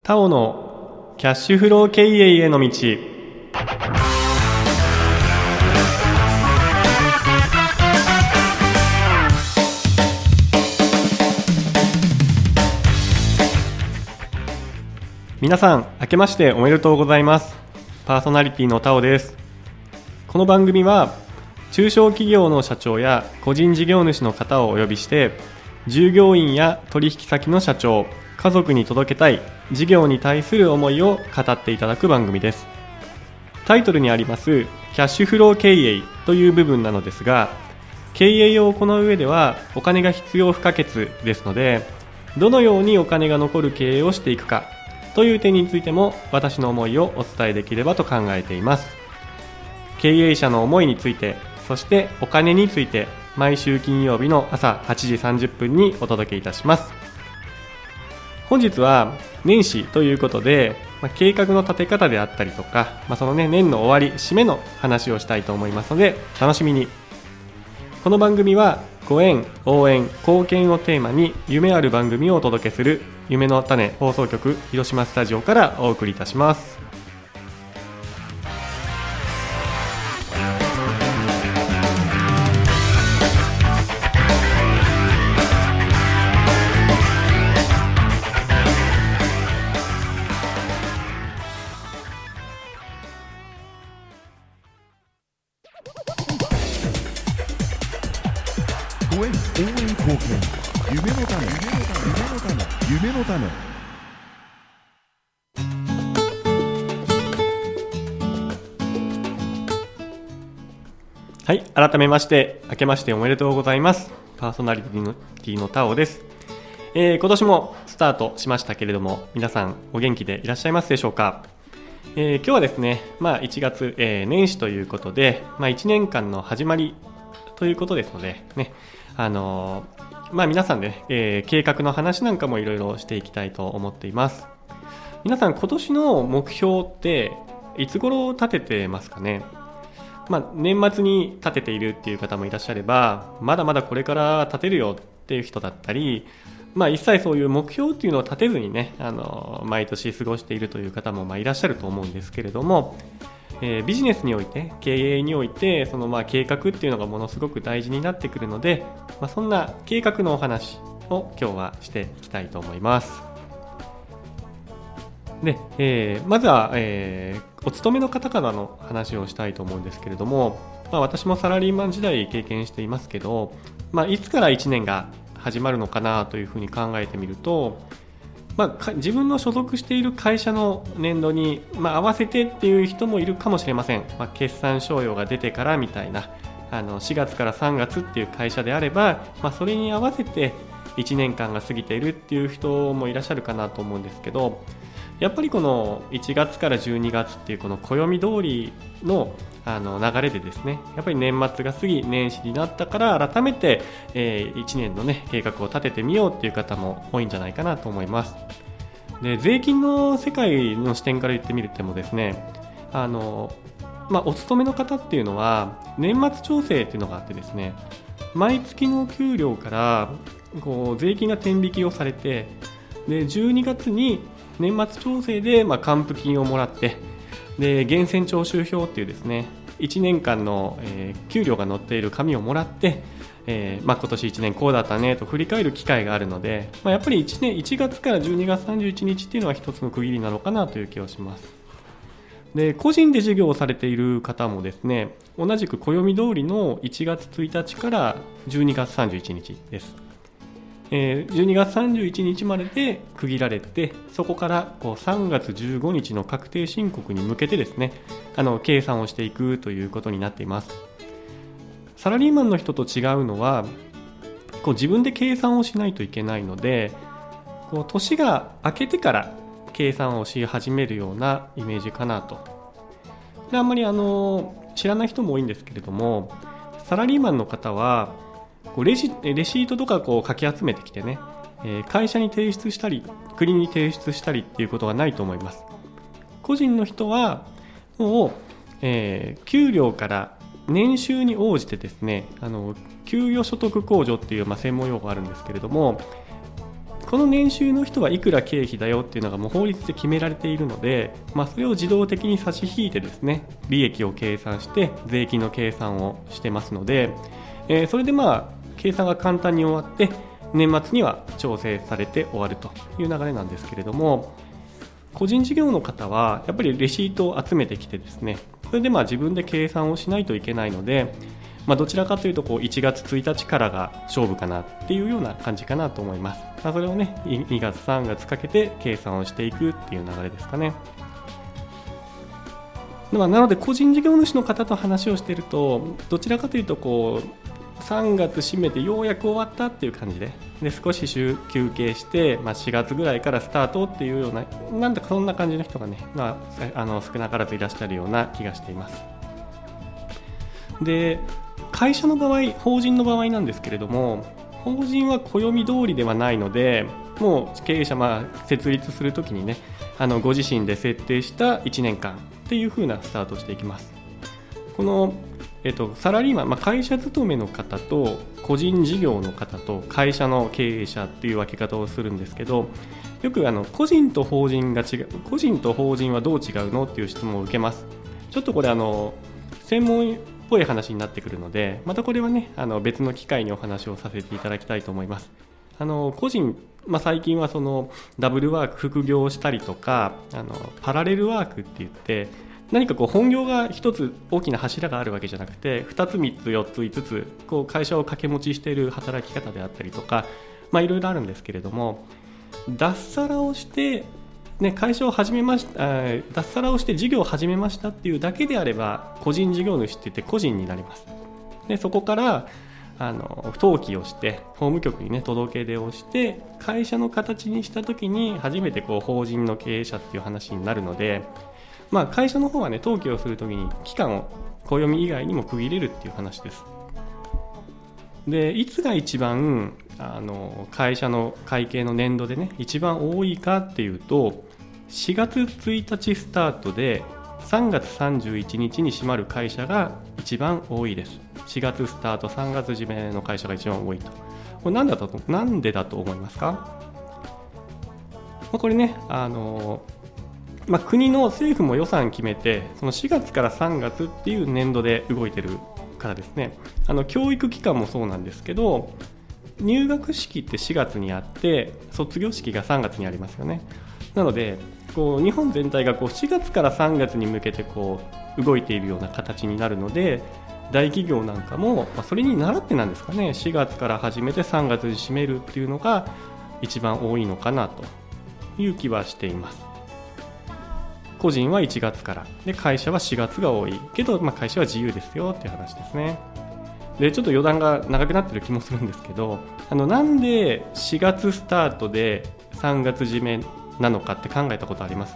タオのキャッシュフロー経営への道。皆さん明けましておめでとうございます。パーソナリティのタオです。この番組は中小企業の社長や個人事業主の方をお呼びして、従業員や取引先の社長、家族に届けたい事業に対する思いを語っていただく番組です。タイトルにありますキャッシュフロー経営という部分なのですが、経営を行う上ではお金が必要不可欠ですので、どのようにお金が残る経営をしていくかという点についても私の思いをお伝えできればと考えています。経営者の思いについて、そしてお金について、毎週金曜日の朝8時30分にお届けいたします。本日は年始ということで、計画の立て方であったりとか、その年の終わり、締めの話をしたいと思いますので、楽しみに。この番組はご縁、応援、貢献をテーマに夢ある番組をお届けする夢の種放送局広島スタジオからお送りいたします。 応援貢献夢の種夢の種。 はい、改めまして明けましておめでとうございます。パーソナリティのタオです。今年もスタートしましたけれども、皆さんお元気でいらっしゃいますでしょうか。今日はですね、1月、年始ということで、1年間の始まりということですのでね、皆さんで、計画の話なんかもいろいろしていきたいと思っています。皆さん今年の目標っていつ頃立ててますかね。年末に立てているっていう方もいらっしゃれば、まだまだこれから立てるよっていう人だったり、一切そういう目標っていうのを立てずにね、毎年過ごしているという方もいらっしゃると思うんですけれども、ビジネスにおいて、経営において、その計画っていうのがものすごく大事になってくるので、そんな計画のお話を今日はしていきたいと思います。で、まずは、お勤めの方からの話をしたいと思うんですけれども、私もサラリーマン時代経験していますけど、いつから1年が始まるのかなというふうに考えてみると、自分の所属している会社の年度に、合わせてっていう人もいるかもしれません。決算賞与が出てからみたいな、4月から3月っていう会社であれば、それに合わせて1年間が過ぎているっていう人もいらっしゃるかなと思うんですけど、やっぱりこの1月から12月っていうこの暦通りの流れでですね、やっぱり年末が過ぎ年始になったから改めて、1年のね計画を立ててみようっていう方も多いんじゃないかなと思います。で、税金の世界の視点から言ってみるともですね、お勤めの方っていうのは年末調整っていうのがあってですね、毎月の給料からこう税金が天引きをされて、で12月に年末調整で還付金をもらって、で源泉徴収票っていうですね、1年間の、給料が載っている紙をもらって、今年1年こうだったねと振り返る機会があるので、やっぱり1月から12月31日っていうのは一つの区切りなのかなという気がします。で、個人で事業をされている方もですね、同じく暦通りの1月1日から12月31日です。12月31日までで区切られて、そこから3月15日の確定申告に向けてですね、計算をしていくということになっています。サラリーマンの人と違うのは、自分で計算をしないといけないので、年が明けてから計算をし始めるようなイメージかなと。で、あんまり知らない人も多いんですけれども、サラリーマンの方はレシートとかかき集めてきてね、会社に提出したり国に提出したりっていうことはないと思います。個人の人はもう、給料から年収に応じてですね、給与所得控除っていう専門用語があるんですけれども、 この年収の人はいくら経費だよっていうのがもう法律で決められているので、それを自動的に差し引いてですね、利益を計算して税金の計算をしてますので、それで計算が簡単に終わって年末には調整されて終わるという流れなんですけれども、個人事業の方はやっぱりレシートを集めてきてですね、それで自分で計算をしないといけないので、どちらかというと1月1日からが勝負かなっていうような感じかなと思います。それをね2月3月かけて計算をしていくっていう流れですかね。なので個人事業主の方と話をしていると、どちらかというと3月締めてようやく終わったっていう感じで、少し休憩して、4月ぐらいからスタートっていうような、なんだかそんな感じの人がね、少なからずいらっしゃるような気がしています。で、会社の場合、法人の場合なんですけれども、法人は暦通りではないので、もう経営者設立するときにね、ご自身で設定した1年間っていう風なスタートをしていきます。このサラリーマン、会社勤めの方と個人事業の方と会社の経営者っていう分け方をするんですけど、よく個人と法人が違う、個人と法人はどう違うのっていう質問を受けます。ちょっとこれ専門っぽい話になってくるので、またこれはね別の機会にお話をさせていただきたいと思います。個人、最近はダブルワーク、副業をしたりとかパラレルワークって言って、何か本業が一つ大きな柱があるわけじゃなくて、2つ3つ4つ5つ会社を掛け持ちしている働き方であったりとか、いろいろあるんですけれども、脱サラをして、会社を始めました、脱サラをして事業を始めましたっていうだけであれば個人事業主って言って個人になります。でそこから登記をして法務局に届け出をして会社の形にした時に初めて法人の経営者っていう話になるので、会社の方は登記をするときに期間を暦以外にも区切れるっていう話です。で、いつが一番会社の会計の年度で一番多いかっていうと、4月1日スタートで3月31日に閉まる会社が一番多いです。4月スタート3月締めの会社が一番多いと。これなんでだと思いますか？これね国の政府も予算決めて、その4月から3月っていう年度で動いてるからですね。教育機関もそうなんですけど、入学式って4月にあって卒業式が3月にありますよね。なので日本全体が4月から3月に向けて動いているような形になるので、大企業なんかもそれに倣ってなんですかね、4月から始めて3月に締めるっていうのが一番多いのかなという気はしています。個人は1月からで、会社は4月が多いけど、会社は自由ですよっていう話ですね。でちょっと余談が長くなってる気もするんですけど、なんで4月スタートで3月締めなのかって考えたことあります？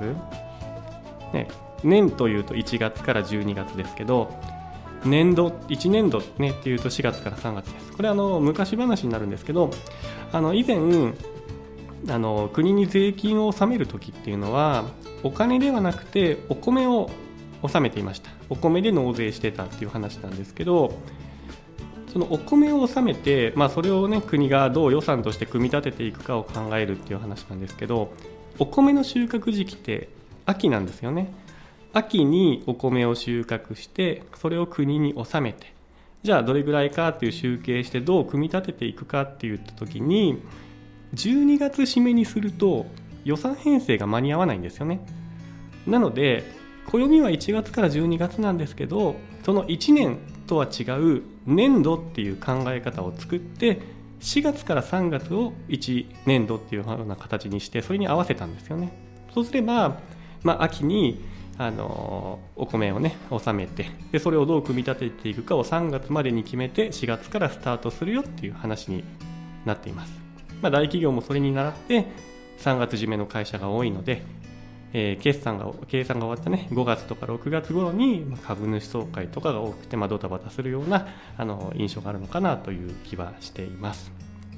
年というと1月から12月ですけど、1年度っていうと4月から3月です。これ昔話になるんですけど、以前国に税金を納めるときっていうのはお金ではなくてお米を納めていました。お米で納税してたっていう話なんですけど、そのお米を納めて、それを国がどう予算として組み立てていくかを考えるっていう話なんですけど、お米の収穫時期って秋なんですよね。秋にお米を収穫してそれを国に納めて、じゃあどれぐらいかっていう集計してどう組み立てていくかっていった時に、12月締めにすると予算編成が間に合わないんですよね。なので暦は1月から12月なんですけど、その1年とは違う年度っていう考え方を作って4月から3月を1年度っていうような形にしてそれに合わせたんですよね。そうすれば、秋にお米を納めて、でそれをどう組み立てていくかを3月までに決めて4月からスタートするよっていう話になっています。大企業もそれに倣って3月締めの会社が多いので、計算が終わった5月とか6月頃に株主総会とかが多くてドタバタするような印象があるのかなという気はしています。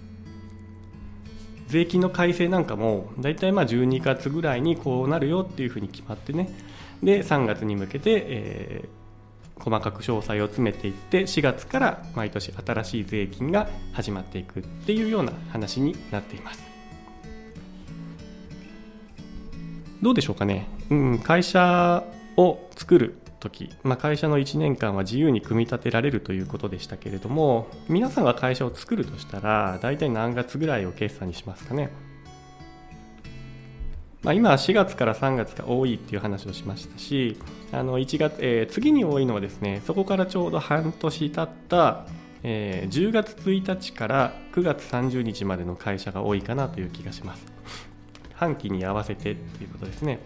税金の改正なんかもだいたい12月ぐらいにこうなるよっていうふうに決まってで3月に向けて、細かく詳細を詰めていって4月から毎年新しい税金が始まっていくっていうような話になっています。 どうでしょうかね、会社を作るとき、会社の1年間は自由に組み立てられるということでしたけれども、皆さんが会社を作るとしたら大体何月ぐらいを決算にしますかね。今は4月から3月が多いっていう話をしましたし、1月、次に多いのはですね、そこからちょうど半年経った、10月1日から9月30日までの会社が多いかなという気がします。半期に合わせてということですね。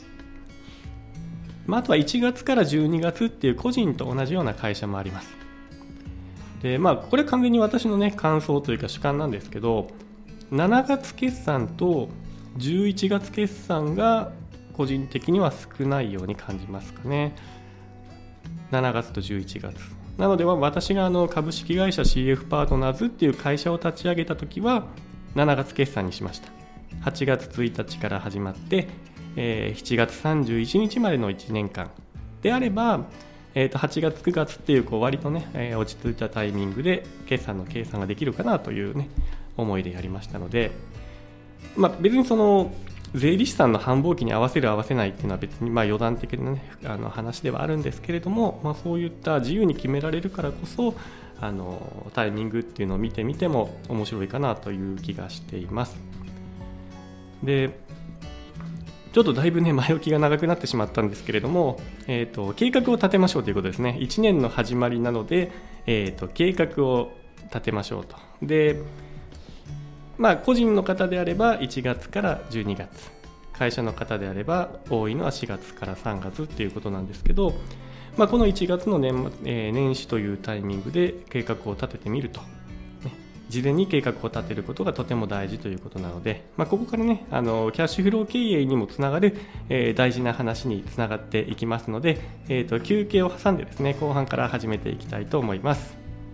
あとは1月から12月っていう個人と同じような会社もあります。で、これ完全に私のね感想というか主観なんですけど、7月決算と11月決算が個人的には少ないように感じますかね。7月と11月なのでは、私が株式会社 CF パートナーズっていう会社を立ち上げた時は7月決算にしました。8月1日から始まって、7月31日までの1年間であれば、8月9月っていう割とね、落ち着いたタイミングで決算の計算ができるかなというね思いでやりましたので、別にその税理士さんの繁忙期に合わせる合わせないっていうのは別に余談的な、ね、話ではあるんですけれども、そういった自由に決められるからこそタイミングっていうのを見てみても面白いかなという気がしています。で、ちょっとだいぶね前置きが長くなってしまったんですけれども、計画を立てましょうということですね。1年の始まりなので、計画を立てましょうと。で、個人の方であれば1月から12月、会社の方であれば多いのは4月から3月っていうことなんですけど、この1月の年始というタイミングで計画を立ててみると、事前に計画を立てることがとても大事ということなので、ここからねキャッシュフロー経営にもつながる、大事な話につながっていきますので、休憩を挟んでですね後半から始めていきたいと思います。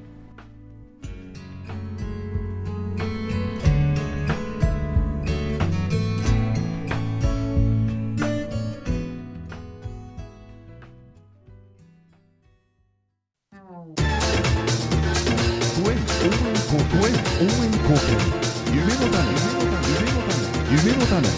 夢の種。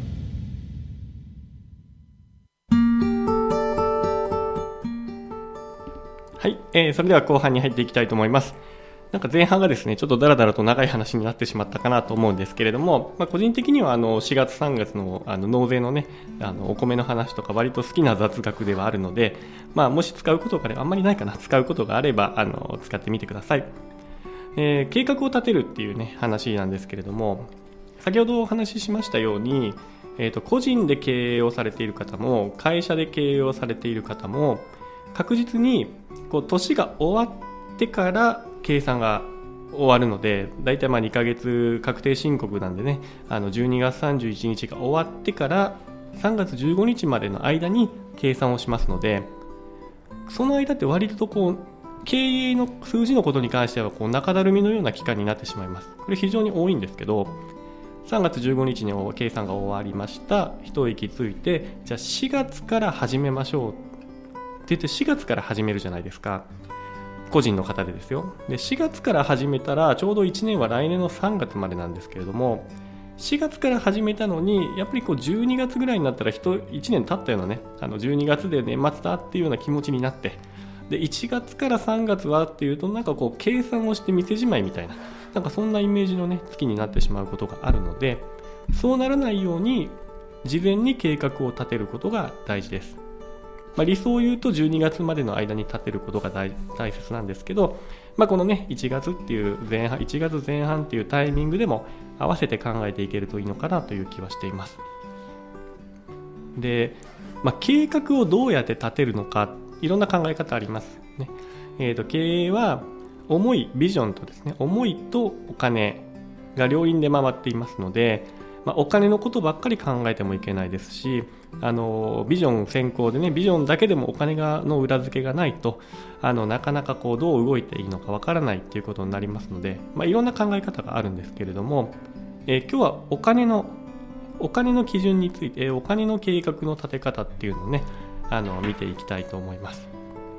はい、それでは後半に入っていきたいと思います。前半がですねちょっとだらだらと長い話になってしまったかなと思うんですけれども、個人的には4月3月の納税のねお米の話とか割と好きな雑学ではあるので、もし使うことがあれば、あんまりないかな、使うことがあれば使ってみてください。計画を立てるっていうね話なんですけれども、先ほどお話ししましたように、個人で経営をされている方も会社で経営をされている方も確実に年が終わってから計算が終わるので、だいたい2ヶ月確定申告なんでね、12月31日が終わってから3月15日までの間に計算をしますので、その間って割と経営の数字のことに関しては中だるみのような期間になってしまいます。これ非常に多いんですけど、3月15日に計算が終わりました、一息ついて、じゃあ4月から始めましょうって言って4月から始めるじゃないですか、個人の方でですよ。で4月から始めたらちょうど1年は来年の3月までなんですけれども、4月から始めたのにやっぱり12月ぐらいになったら1年経ったようなね、12月で年末だっていうような気持ちになって、で1月から3月はっていうと計算をして店じまいみたいな、そんなイメージのね月になってしまうことがあるので、そうならないように事前に計画を立てることが大事です。理想を言うと12月までの間に立てることが大切なんですけど、このね1月前半っていうタイミングでも合わせて考えていけるといいのかなという気はしています。で、計画をどうやって立てるのか、いろんな考え方ありますね。経営は思い、ビジョンとですね、思いとお金が両輪で回っていますので、お金のことばっかり考えてもいけないですし、ビジョン先行でね、ビジョンだけでもお金の裏付けがないとなかなかどう動いていいのかわからないっていうことになりますので、いろんな考え方があるんですけれども、今日はお金の基準について、お金の計画の立て方っていうのをね見ていきたいと思います。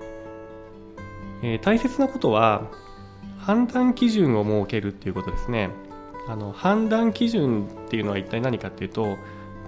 大切なことは判断基準を設けるっていうことですね。判断基準っていうのは一体何かっていうと、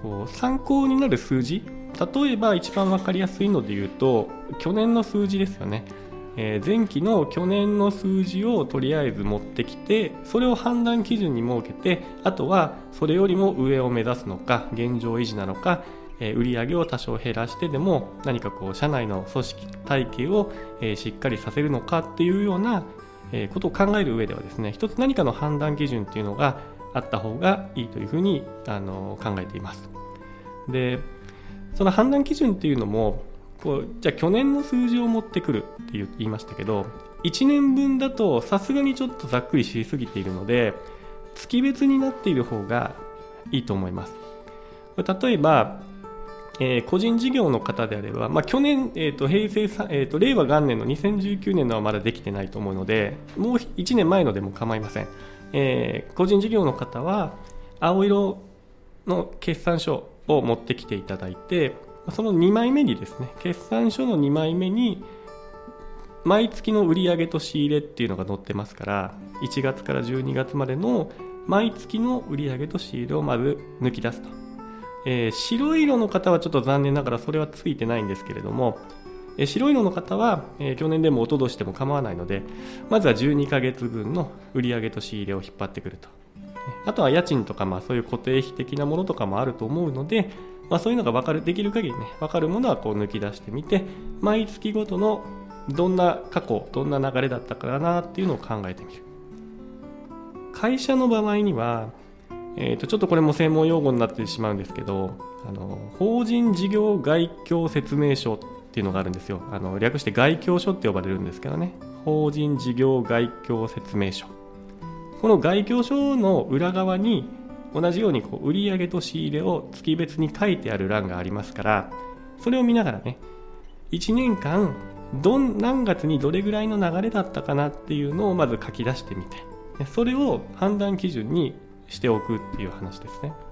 参考になる数字、例えば一番分かりやすいので言うと去年の数字ですよね。前期の去年の数字をとりあえず持ってきて、それを判断基準に設けて、あとはそれよりも上を目指すのか現状維持なのか、売上を多少減らしてでも何か社内の組織体系をしっかりさせるのかっていうようなことを考える上ではですね、一つ何かの判断基準っていうのがあった方がいいというふうに考えています。で、その判断基準っていうのもじゃあ去年の数字を持ってくるって言いましたけど、1年分だとさすがにちょっとざっくりしすぎているので月別になっている方がいいと思います。例えば、個人事業の方であれば、去年、平成令和元年の2019年のはまだできてないと思うので、もう1年前のでも構いません。個人事業の方は青色の決算書を持ってきていただいて、その2枚目にですね、決算書の2枚目に毎月の売上と仕入れっていうのが載ってますから、1月から12月までの毎月の売上と仕入れをまず抜き出すと。白色の方はちょっと残念ながらそれはついてないんですけれども、白色の方は、去年でも一昨年でも構わないので、まずは12ヶ月分の売上と仕入れを引っ張ってくると。あとは家賃とか、そういう固定費的なものとかもあると思うので、そういうのができる限りね、分かるものは抜き出してみて、毎月ごとのどんな過去、どんな流れだったかなっていうのを考えてみる。会社の場合には、ちょっとこれも専門用語になってしまうんですけど、法人事業概況説明書っていうのがあるんですよ。略して概況書って呼ばれるんですけどね、法人事業概況説明書。この概況書の裏側に同じように売上と仕入れを月別に書いてある欄がありますから、それを見ながらね、1年間何月にどれぐらいの流れだったかなっていうのをまず書き出してみて、それを判断基準にしておくっていう話ですね。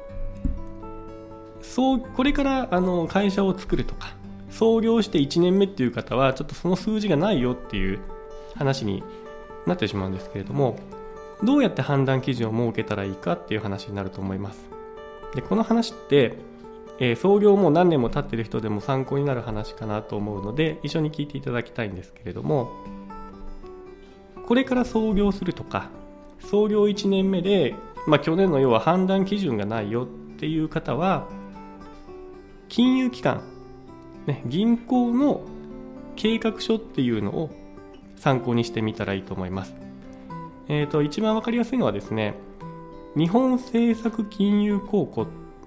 これから会社を作るとか創業して1年目っていう方はちょっとその数字がないよっていう話になってしまうんですけれども、どうやって判断基準を設けたらいいかっていう話になると思います。で、この話って、創業もう何年も経っている人でも参考になる話かなと思うので、一緒に聞いていただきたいんですけれども、これから創業するとか創業1年目で、去年の要は判断基準がないよっていう方は、金融機関、銀行の計画書っていうのを参考にしてみたらいいと思います。一番わかりやすいのはですね、日本政策金融公庫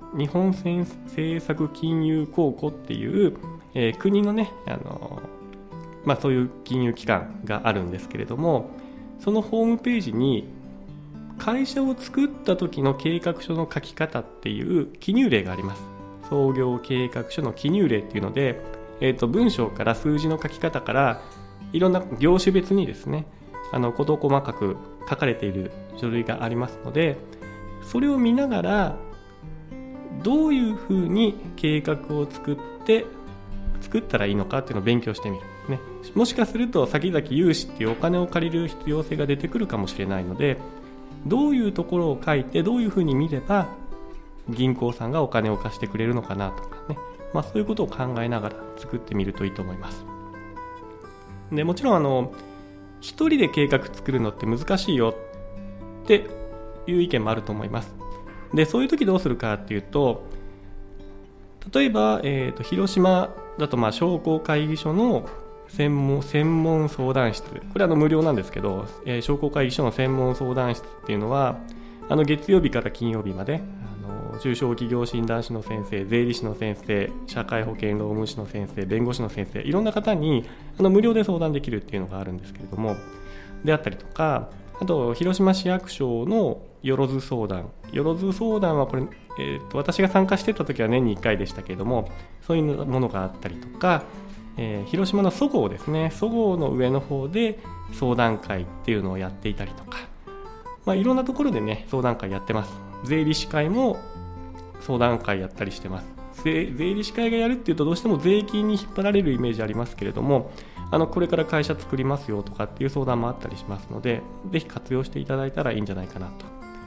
っていう、国のね、そういう金融機関があるんですけれども、そのホームページに会社を作った時の計画書の書き方っていう記入例があります。創業計画書の記入例っていうので、文章から数字の書き方からいろんな業種別にですね、事細かく書かれている書類がありますので、それを見ながらどういうふうに計画を作ったらいいのかっていうのを勉強してみる、ね、もしかすると先々融資っていうお金を借りる必要性が出てくるかもしれないので、どういうところを書いてどういうふうに見れば銀行さんがお金を貸してくれるのかなとかね、そういうことを考えながら作ってみるといいと思います。で、もちろん一人で計画作るのって難しいよっていう意見もあると思います。で、そういう時どうするかっていうと、例えば、広島だと商工会議所の専門相談室、これは無料なんですけど、商工会議所の専門相談室っていうのは月曜日から金曜日まで中小企業診断士の先生、税理士の先生、社会保険労務士の先生、弁護士の先生、いろんな方に無料で相談できるっていうのがあるんですけれども、であったりとか、あと広島市役所のよろず相談はこれ、私が参加してた時は年に1回でしたけれども、そういうものがあったりとか、広島のそごうですね、そごうの上の方で相談会っていうのをやっていたりとか、いろんなところでね相談会やってます。税理士会も相談会やったりしてます。税理士会がやるっていうとどうしても税金に引っ張られるイメージありますけれども、これから会社作りますよとかっていう相談もあったりしますので、ぜひ活用していただいたらいいんじゃないかなと。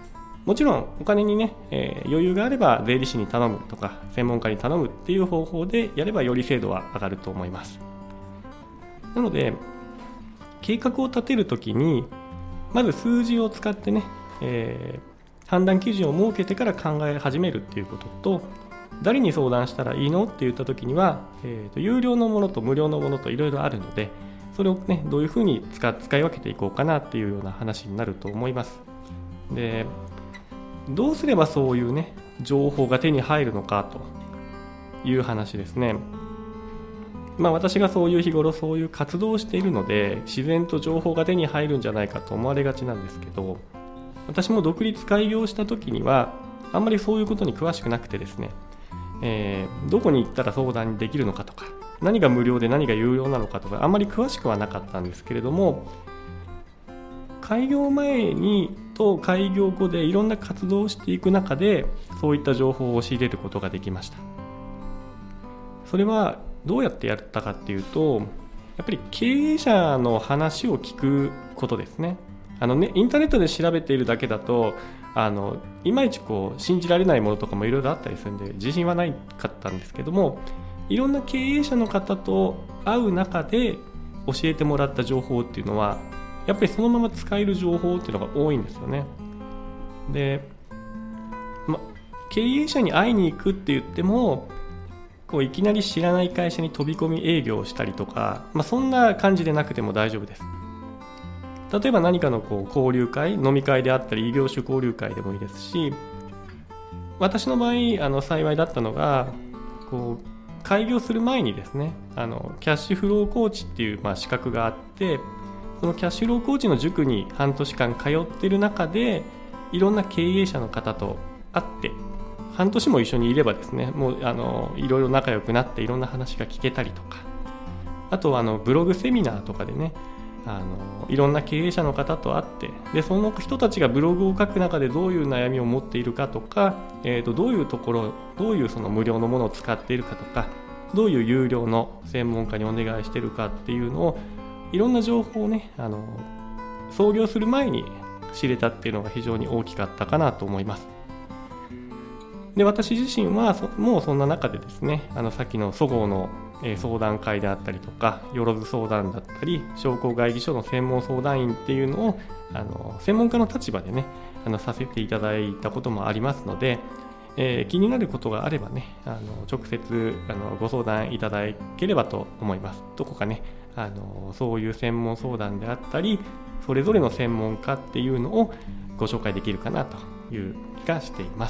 もちろんお金にね、余裕があれば税理士に頼むとか専門家に頼むっていう方法でやればより精度は上がると思います。なので計画を立てるときにまず数字を使ってね、判断基準を設けてから考え始めるっていうことと、誰に相談したらいいのって言ったときには、有料のものと無料のものといろいろあるので、それをねどういうふうに使い分けていこうかなっていうような話になると思います。で、どうすればそういうね情報が手に入るのかという話ですね。私がそういう日頃そういう活動をしているので自然と情報が手に入るんじゃないかと思われがちなんですけど、私も独立開業した時にはあんまりそういうことに詳しくなくてですね、どこに行ったら相談できるのかとか、何が無料で何が有料なのかとかあんまり詳しくはなかったんですけれども、開業前にと開業後でいろんな活動をしていく中でそういった情報を仕入れることができました。それはどうやってやったかっていうと、やっぱり経営者の話を聞くことですね。インターネットで調べているだけだといまいち信じられないものとかもいろいろあったりするんで自信はないかったんですけども、いろんな経営者の方と会う中で教えてもらった情報っていうのはやっぱりそのまま使える情報っていうのが多いんですよね。で、経営者に会いに行くって言ってもいきなり知らない会社に飛び込み営業をしたりとか、そんな感じでなくても大丈夫です。例えば何かの交流会、飲み会であったり異業種交流会でもいいですし、私の場合幸いだったのが開業する前にですねキャッシュフローコーチっていう資格があって、そのキャッシュフローコーチの塾に半年間通っている中でいろんな経営者の方と会って半年も一緒にいればですね、もういろいろ仲良くなっていろんな話が聞けたりとか、あとはブログセミナーとかでねいろんな経営者の方と会って、でその人たちがブログを書く中でどういう悩みを持っているかとか、どういうところ、どういうその無料のものを使っているかとか、どういう有料の専門家にお願いしているかっていうのをいろんな情報をね創業する前に知れたっていうのが非常に大きかったかなと思います。で、私自身はもうそんな中でですねさっきのそごうの相談会であったりとか、よろず相談だったり商工会議所の専門相談員っていうのを専門家の立場でねさせていただいたこともありますので、気になることがあればね直接ご相談いただければと思います。どこかねそういう専門相談であったりそれぞれの専門家っていうのをご紹介できるかなという気がしています。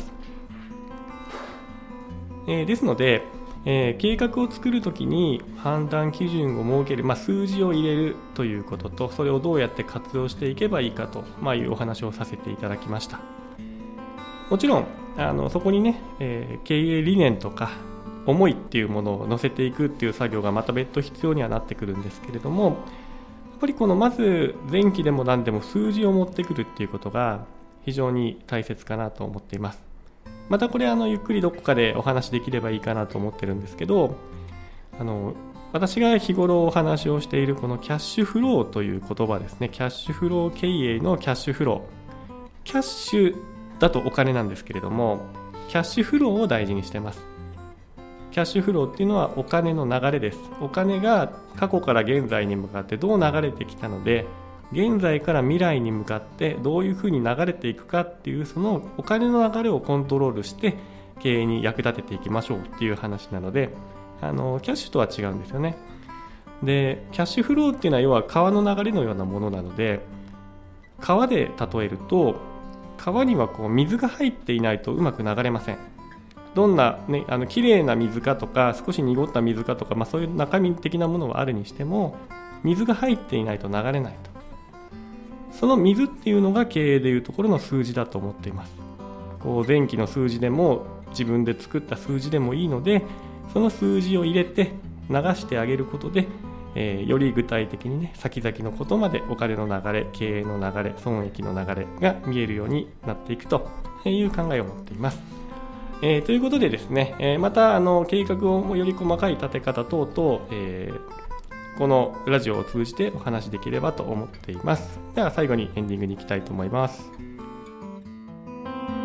ですので計画を作るときに判断基準を設ける、数字を入れるということと、それをどうやって活用していけばいいかと、いうお話をさせていただきました。もちろんそこにね、経営理念とか思いっていうものを載せていくっていう作業がまた別途必要にはなってくるんですけれども、やっぱりまず前期でも何でも数字を持ってくるっていうことが非常に大切かなと思っています。またこれゆっくりどこかでお話できればいいかなと思ってるんですけど、私が日頃お話をしているこのキャッシュフローという言葉ですね。キャッシュフロー経営のキャッシュフロー、キャッシュだとお金なんですけれども、キャッシュフローを大事にしてます。キャッシュフローっていうのはお金の流れです。お金が過去から現在に向かってどう流れてきたので、現在から未来に向かってどういうふうに流れていくかっていう、そのお金の流れをコントロールして経営に役立てていきましょうっていう話なので、キャッシュとは違うんですよね。で、キャッシュフローっていうのは要は川の流れのようなものなので、川で例えると川には水が入っていないとうまく流れません。どんなね綺麗な水かとか少し濁った水かとか、そういう中身的なものはあるにしても水が入っていないと流れないと。その水っていうのが経営でいうところの数字だと思っています。前期の数字でも自分で作った数字でもいいので、その数字を入れて流してあげることで、より具体的にね先々のことまでお金の流れ、経営の流れ、損益の流れが見えるようになっていくという考えを持っています。ということでですね、また計画をより細かい立て方等々、このラジオを通じてお話しできればと思っています。では最後にエンディングに行きたいと思います。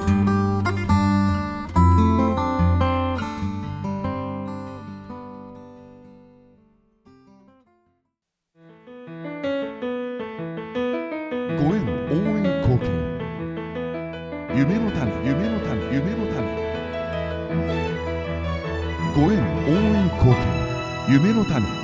ご縁応援貢献夢の種夢の種夢の種ご縁応援貢献夢の種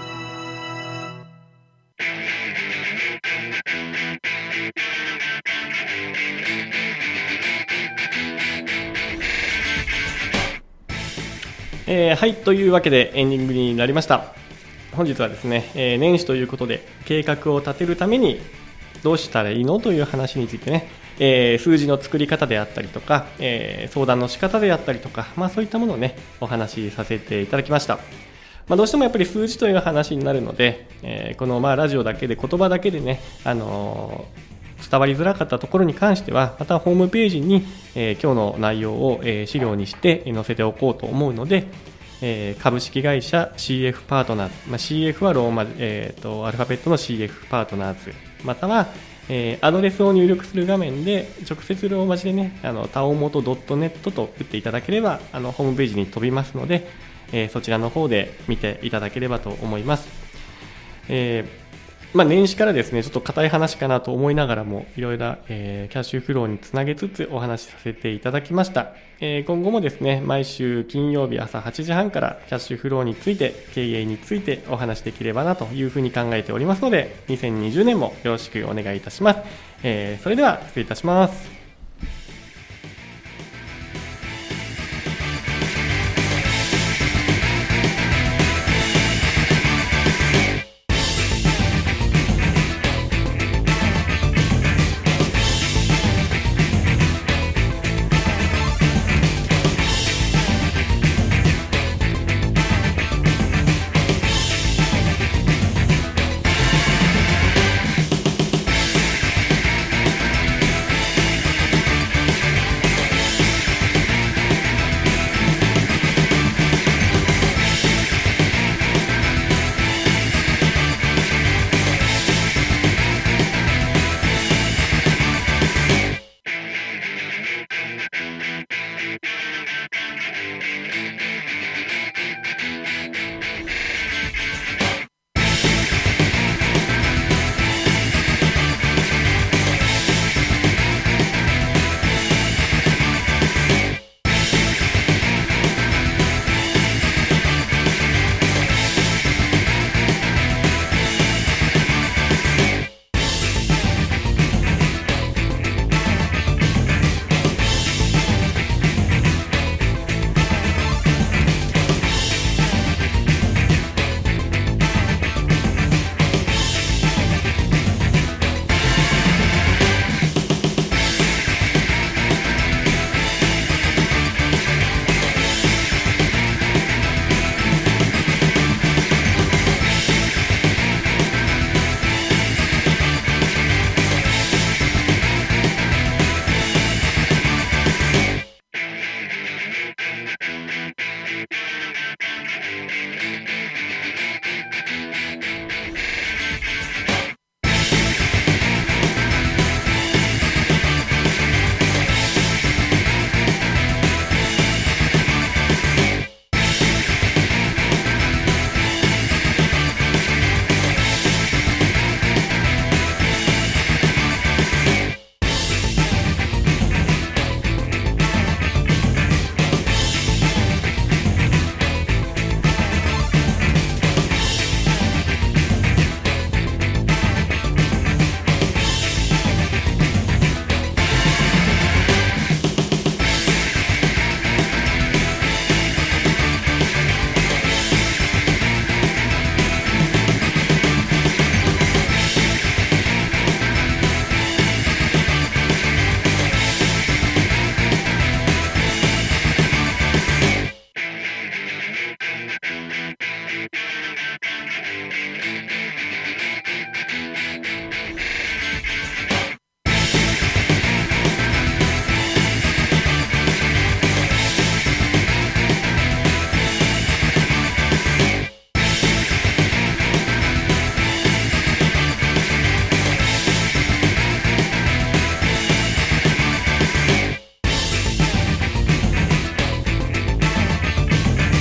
はい、というわけでエンディングになりました。本日はですね、年始ということで計画を立てるためにどうしたらいいのという話についてね、数字の作り方であったりとか、相談の仕方であったりとか、そういったものをねお話しさせていただきました。どうしてもやっぱり数字という話になるので、このラジオだけで言葉だけでね、伝わりづらかったところに関してはまたホームページに、今日の内容を、資料にして載せておこうと思うので、株式会社 CF パートナーズ、CF はローマ、アルファベットの CF パートナーズ、または、アドレスを入力する画面で直接ローマ字でねタオモト .net と打っていただければホームページに飛びますので、そちらの方で見ていただければと思います。年始からですねちょっと硬い話かなと思いながらもいろいろキャッシュフローにつなげつつお話しさせていただきました。今後もですね毎週金曜日朝8時半からキャッシュフローについて経営についてお話しできればなというふうに考えておりますので2020年もよろしくお願いいたします。それでは失礼いたします。